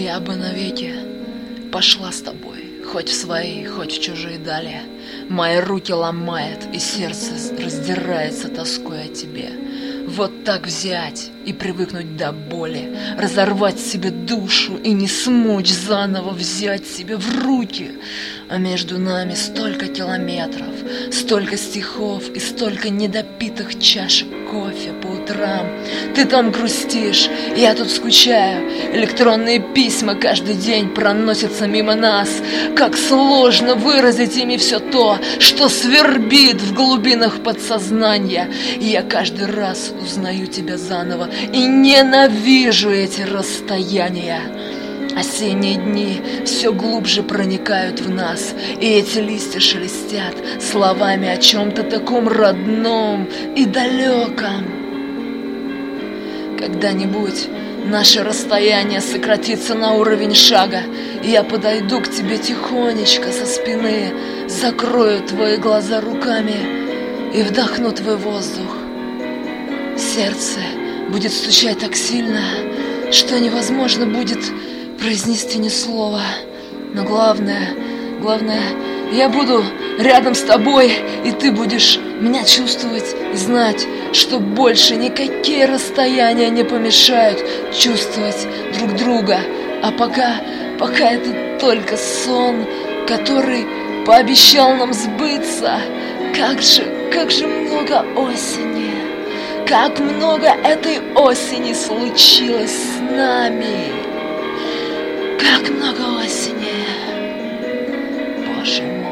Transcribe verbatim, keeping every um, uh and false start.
Я бы навеки пошла с тобой, хоть в свои, хоть в чужие дали. Мои руки ломает, и сердце раздирается тоской о тебе. Вот так взять и привыкнуть до боли, разорвать себе душу и не смочь заново взять себя в руки. А между нами столько километров, столько стихов и столько недопитых чашек кофе по утрам. Ты там грустишь, я тут скучаю. Электронные письма каждый день проносятся мимо нас. Как сложно выразить ими все то, что свербит в глубинах подсознания. И я каждый раз узнаю тебя заново и ненавижу эти расстояния. Осенние дни все глубже проникают в нас, и эти листья шелестят словами о чем-то таком родном и далеком. Когда-нибудь наше расстояние сократится на уровень шага, и я подойду к тебе тихонечко со спины, закрою твои глаза руками и вдохну твой воздух. Сердце будет стучать так сильно, что невозможно будет произнести ни слова. Но главное, главное, я буду рядом с тобой, и ты будешь меня чувствовать и знать, что больше никакие расстояния не помешают чувствовать друг друга. А пока, пока это только сон, который пообещал нам сбыться. Как же, как же много осени, как много этой осени случилось с нами. Как много осени, Боже мой.